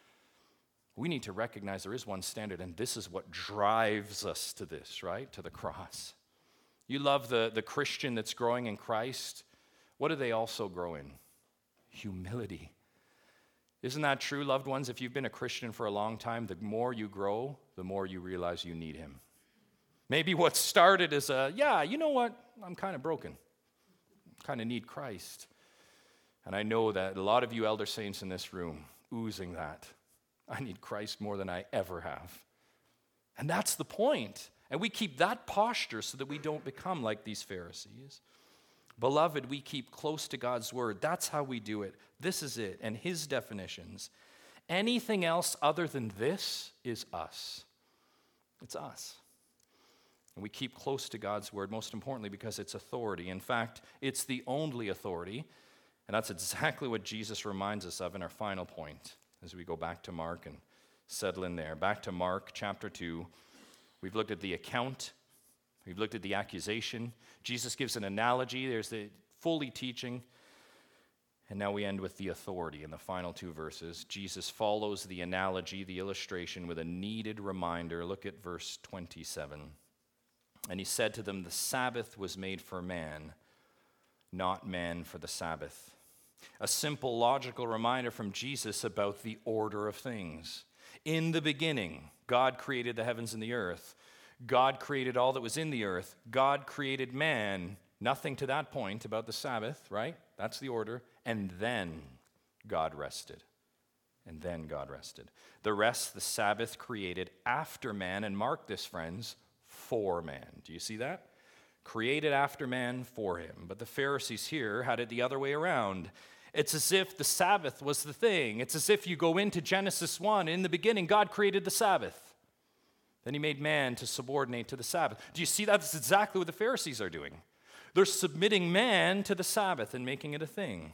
we need to recognize there is one standard, and this is what drives us to this, right? To the cross. You love the, the Christian that's growing in Christ. What do they also grow in? Humility. Isn't that true, loved ones? If you've been a Christian for a long time, the more you grow, the more you realize you need him. Maybe what started as a, yeah, you know what? I'm kind of broken. Kind of need Christ. And I know that a lot of you elder saints in this room, oozing that. I need Christ more than I ever have. And that's the point. And we keep that posture so that we don't become like these Pharisees. Beloved, we keep close to God's word. That's how we do it. This is it, and his definitions. Anything else other than this is us. It's us. And we keep close to God's word, most importantly, because it's authority. In fact, it's the only authority, and that's exactly what Jesus reminds us of in our final point as we go back to Mark and settle in there. Back to Mark chapter two. We've looked at the account. We've looked at the accusation. Jesus gives an analogy. There's the fully teaching. And now we end with the authority in the final two verses. Jesus follows the analogy, the illustration, with a needed reminder. Look at verse twenty-seven. And he said to them, the Sabbath was made for man, not man for the Sabbath. A simple, logical reminder from Jesus about the order of things. In the beginning, God created the heavens and the earth. God created all that was in the earth. God created man. Nothing to that point about the Sabbath, right? That's the order. And then God rested. And then God rested. The rest, the Sabbath created after man, and mark this, friends, for man. Do you see that? Created after man for him. But the Pharisees here had it the other way around. It's as if the Sabbath was the thing. It's as if you go into Genesis one. In the beginning, God created the Sabbath. Then he made man to subordinate to the Sabbath. Do you see that? That's exactly what the Pharisees are doing. They're submitting man to the Sabbath and making it a thing.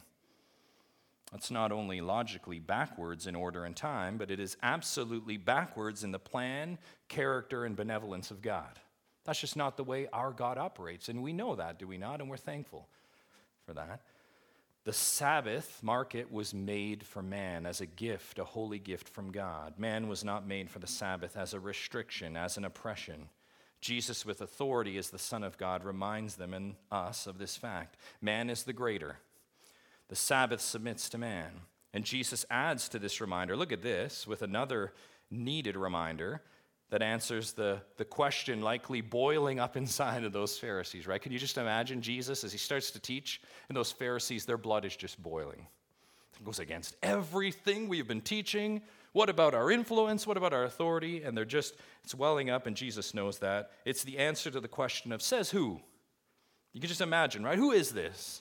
That's not only logically backwards in order and time, but it is absolutely backwards in the plan, character, and benevolence of God. That's just not the way our God operates. And we know that, do we not? And we're thankful for that. The Sabbath, mark it, was made for man as a gift, a holy gift from God. Man was not made for the Sabbath as a restriction, as an oppression. Jesus, with authority as the Son of God, reminds them and us of this fact. Man is the greater. The Sabbath submits to man. And Jesus adds to this reminder, look at this, with another needed reminder that answers the, the question likely boiling up inside of those Pharisees, right? Can you just imagine Jesus as he starts to teach, and those Pharisees, their blood is just boiling. It goes against everything we've been teaching. What about our influence? What about our authority? And they're just, it's welling up, and Jesus knows that. It's the answer to the question of, says who? You can just imagine, right? Who is this?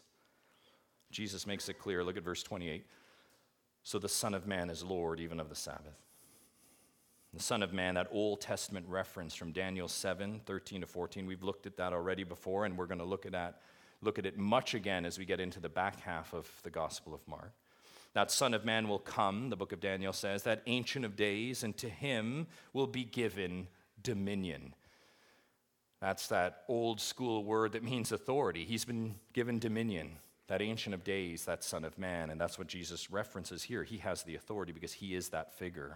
Jesus makes it clear. Look at verse twenty-eight. So the Son of Man is Lord even of the Sabbath. The Son of Man, that Old Testament reference from Daniel seven, thirteen to fourteen, we've looked at that already before, and we're going to look at that, look at it much again as we get into the back half of the Gospel of Mark. That Son of Man will come, the book of Daniel says, that Ancient of Days, and to him will be given dominion. That's that old school word that means authority. He's been given dominion, that Ancient of Days, that Son of Man, and that's what Jesus references here. He has the authority because he is that figure.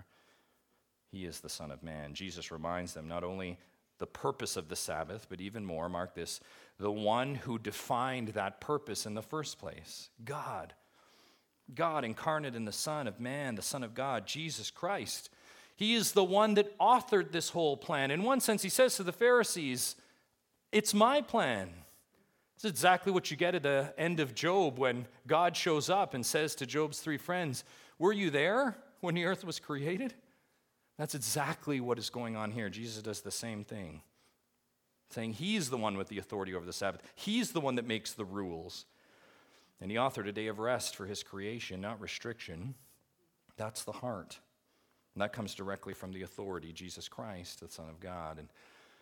He is the Son of Man. Jesus reminds them not only the purpose of the Sabbath, but even more, mark this, the one who defined that purpose in the first place, God. God incarnate in the Son of Man, the Son of God, Jesus Christ. He is the one that authored this whole plan. In one sense, he says to the Pharisees, it's my plan. It's exactly what you get at the end of Job when God shows up and says to Job's three friends, were you there when the earth was created? That's exactly what is going on here. Jesus does the same thing, saying he's the one with the authority over the Sabbath. He's the one that makes the rules. And he authored a day of rest for his creation, not restriction. That's the heart. And that comes directly from the authority, Jesus Christ, the Son of God. And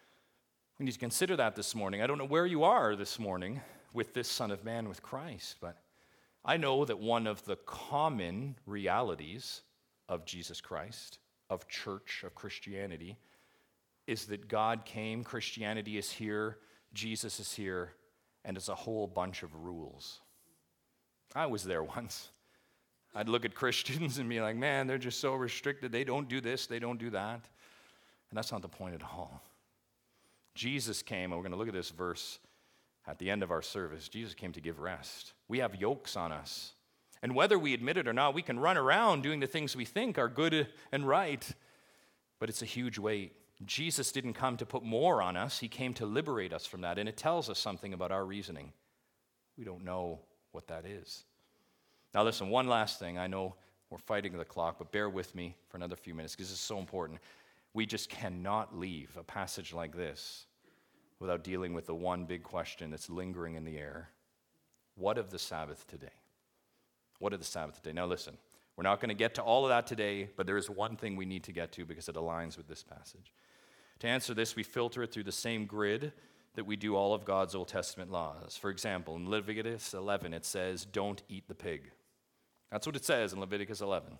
we need to consider that this morning. I don't know where you are this morning with this Son of Man, with Christ, but I know that one of the common realities of Jesus Christ, of church, of Christianity, is that God came, Christianity is here, Jesus is here, and it's a whole bunch of rules. I was there once. I'd look at Christians and be like, man, they're just so restricted. They don't do this, they don't do that. And that's not the point at all. Jesus came, and we're going to look at this verse at the end of our service. Jesus came to give rest. We have yokes on us. And whether we admit it or not, we can run around doing the things we think are good and right, but it's a huge weight. Jesus didn't come to put more on us. He came to liberate us from that, and it tells us something about our reasoning. We don't know what that is. Now listen, one last thing. I know we're fighting the clock, but bear with me for another few minutes because this is so important. We just cannot leave a passage like this without dealing with the one big question that's lingering in the air. What of the Sabbath today? What of the Sabbath today? Now listen, we're not going to get to all of that today, but there is one thing we need to get to because it aligns with this passage. To answer this, we filter it through the same grid that we do all of God's Old Testament laws. For example, in Leviticus eleven, it says, don't eat the pig. That's what it says in Leviticus eleven.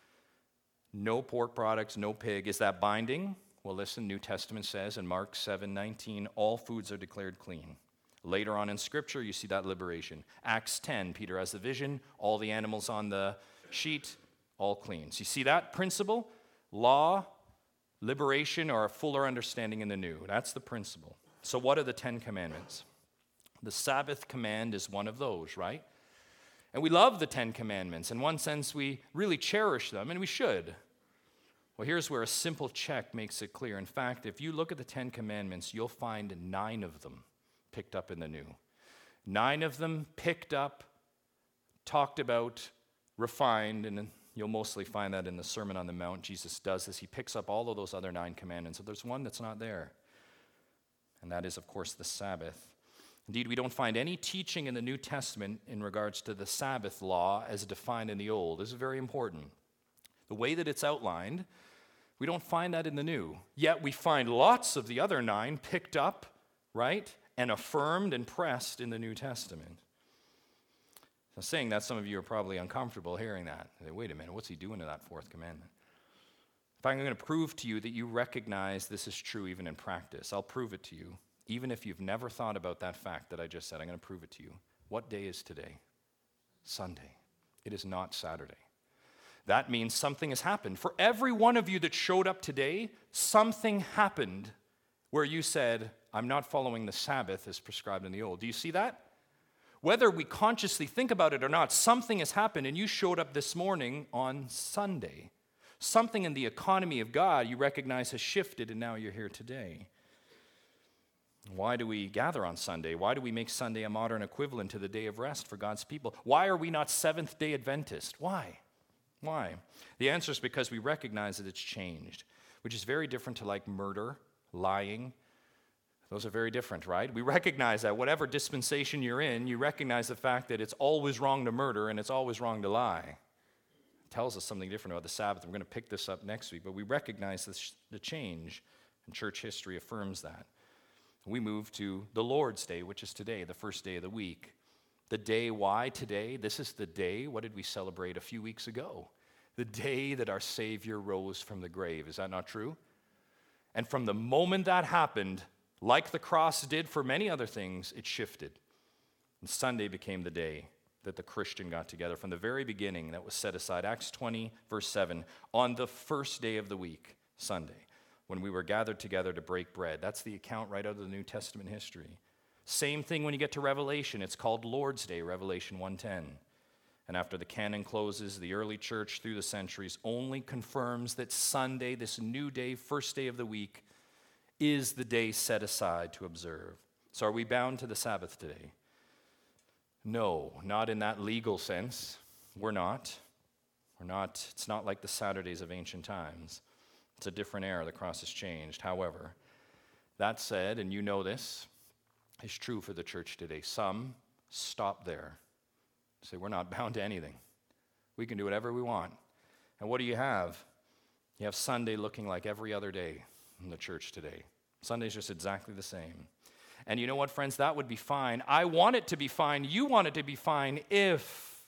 No pork products, no pig. Is that binding? Well, listen, New Testament says in Mark seven nineteen, all foods are declared clean. Later on in Scripture, you see that liberation. Acts ten, Peter has the vision, all the animals on the sheet, all clean. So you see that principle? Law, liberation, or a fuller understanding in the new. That's the principle. So what are the Ten Commandments? The Sabbath command is one of those, right? And we love the Ten Commandments. In one sense, we really cherish them, and we should. Well, here's where a simple check makes it clear. In fact, if you look at the Ten Commandments, you'll find nine of them picked up in the new. Nine of them picked up, talked about, refined, and you'll mostly find that in the Sermon on the Mount. Jesus does this. He picks up all of those other nine commandments. So there's one that's not there, and that is, of course, the Sabbath. Indeed, we don't find any teaching in the New Testament in regards to the Sabbath law as defined in the Old. This is very important. The way that it's outlined, we don't find that in the New. Yet we find lots of the other nine picked up, right, and affirmed and pressed in the New Testament. So saying that, some of you are probably uncomfortable hearing that. Say, wait a minute, what's he doing to that fourth commandment? In I'm going to prove to you that you recognize this is true even in practice. I'll prove it to you. Even if you've never thought about that fact that I just said, I'm going to prove it to you. What day is today? Sunday. It is not Saturday. That means something has happened. For every one of you that showed up today, something happened where you said, I'm not following the Sabbath as prescribed in the old. Do you see that? Whether we consciously think about it or not, something has happened, and you showed up this morning on Sunday. Something in the economy of God you recognize has shifted, and now you're here today. Why do we gather on Sunday? Why do we make Sunday a modern equivalent to the day of rest for God's people? Why are we not Seventh-day Adventist? Why? Why? The answer is because we recognize that it's changed, which is very different to like murder, lying. Those are very different, right? We recognize that whatever dispensation you're in, you recognize the fact that it's always wrong to murder and it's always wrong to lie. It tells us something different about the Sabbath. We're going to pick this up next week, but we recognize this, the change, and church history affirms that. We move to the Lord's Day, which is today, the first day of the week. The day, why today? This is the day, what did we celebrate a few weeks ago? The day that our Savior rose from the grave. Is that not true? And from the moment that happened, like the cross did for many other things, it shifted. And Sunday became the day that the Christian got together. From the very beginning, that was set aside. Acts twenty, verse seven, on the first day of the week, Sunday, when we were gathered together to break bread. That's the account right out of the New Testament history. Same thing when you get to Revelation. It's called Lord's Day, Revelation one ten. And after the canon closes, the early church through the centuries only confirms that Sunday, this new day, first day of the week, is the day set aside to observe. So are we bound to the Sabbath today? No, not in that legal sense. We're not. We're not. It's not like the Saturdays of ancient times. It's a different era. The cross has changed. However, that said, and you know this, is true for the church today. Some stop there. Say, we're not bound to anything. We can do whatever we want. And what do you have? You have Sunday looking like every other day in the church today. Sunday's just exactly the same. And you know what, friends? That would be fine. I want it to be fine. You want it to be fine if,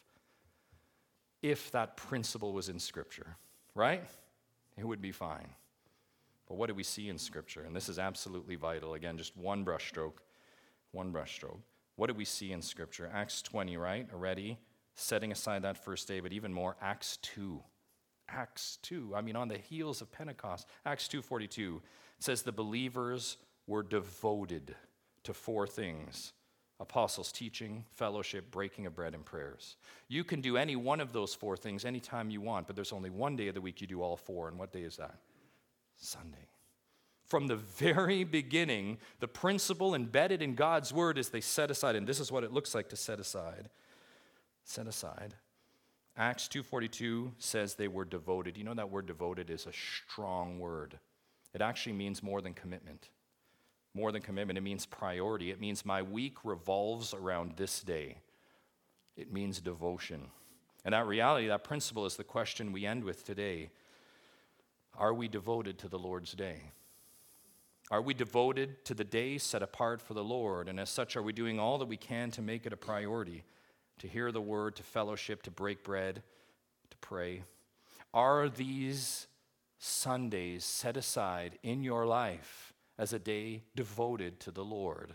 if that principle was in Scripture, right? It would be fine. But what do we see in Scripture? And this is absolutely vital. Again, just one brushstroke. One brushstroke. What do we see in Scripture? Acts twenty, right? Already setting aside that first day, but even more, Acts two. Acts two. I mean, on the heels of Pentecost. Acts two forty-two. It says the believers were devoted to four things: apostles' teaching, fellowship, breaking of bread, and prayers. You can do any one of those four things anytime you want, but there's only one day of the week you do all four. And what day is that? Sunday. From the very beginning, the principle embedded in God's word is they set aside, and this is what it looks like to set aside. Set aside. Acts two forty-two says they were devoted. You know that word devoted is a strong word. It actually means more than commitment. More than commitment, it means priority. It means my week revolves around this day. It means devotion. And that reality, that principle is the question we end with today. Are we devoted to the Lord's day? Are we devoted to the day set apart for the Lord? And as such, are we doing all that we can to make it a priority? To hear the word, to fellowship, to break bread, to pray? Are these Sundays set aside in your life as a day devoted to the Lord?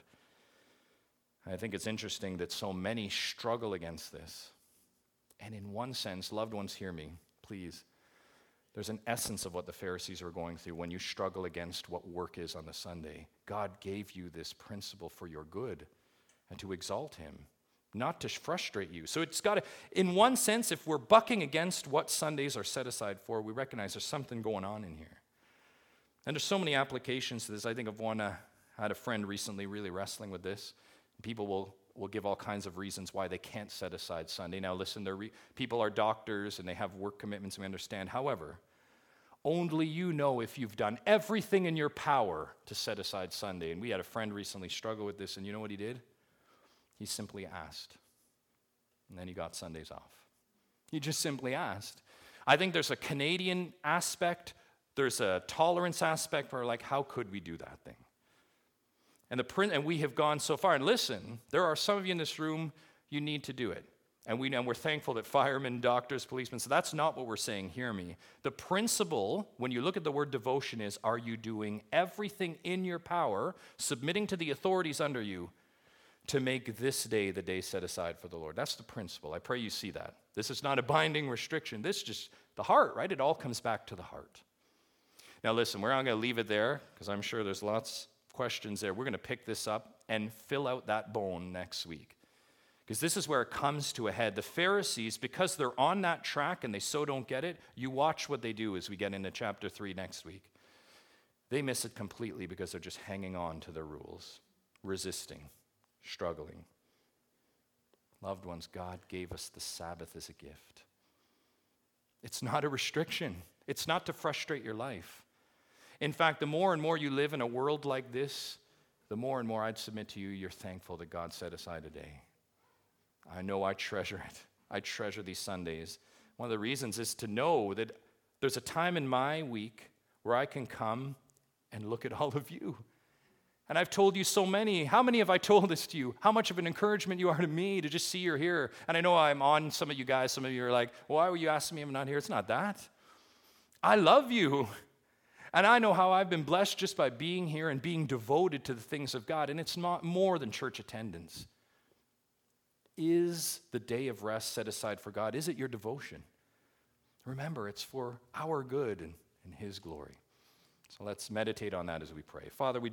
I think it's interesting that so many struggle against this. And in one sense, loved ones, hear me, please. There's an essence of what the Pharisees were going through when you struggle against what work is on the Sunday. God gave you this principle for your good and to exalt him, not to frustrate you. So it's got to, in one sense, if we're bucking against what Sundays are set aside for, we recognize there's something going on in here. And there's so many applications to this. I think of one, uh, I had a friend recently really wrestling with this. People will, will give all kinds of reasons why they can't set aside Sunday. Now listen, re- people are doctors and they have work commitments, and we understand. However, only you know if you've done everything in your power to set aside Sunday. And we had a friend recently struggle with this, and you know what he did? He simply asked. And then he got Sundays off. He just simply asked. I think there's a Canadian aspect, there's a tolerance aspect where, like, how could we do that thing? And the print, and we have gone so far. And listen, there are some of you in this room, you need to do it. And, we, and we're thankful that firemen, doctors, policemen, so that's not what we're saying, hear me. The principle, when you look at the word devotion, is are you doing everything in your power, submitting to the authorities under you, to make this day the day set aside for the Lord? That's the principle. I pray you see that. This is not a binding restriction. This is just the heart, right? It all comes back to the heart. Now listen, we're not going to leave it there, because I'm sure there's lots of questions there. We're going to pick this up and fill out that bone next week. Because this is where it comes to a head. The Pharisees, because they're on that track and they so don't get it, you watch what they do as we get into chapter three next week. They miss it completely because they're just hanging on to their rules, resisting, struggling. Loved ones, God gave us the Sabbath as a gift. It's not a restriction. It's not to frustrate your life. In fact, the more and more you live in a world like this, the more and more I'd submit to you, you're thankful that God set aside a day. I know I treasure it. I treasure these Sundays. One of the reasons is to know that there's a time in my week where I can come and look at all of you. And I've told you so many. How many have I told this to you? How much of an encouragement you are to me to just see you're here. And I know I'm on some of you guys. Some of you are like, why were you asking me if I'm not here? It's not that. I love you. And I know how I've been blessed just by being here and being devoted to the things of God. And it's not more than church attendance. Is the day of rest set aside for God? Is it your devotion? Remember, it's for our good and, and His glory. So let's meditate on that as we pray. Father, we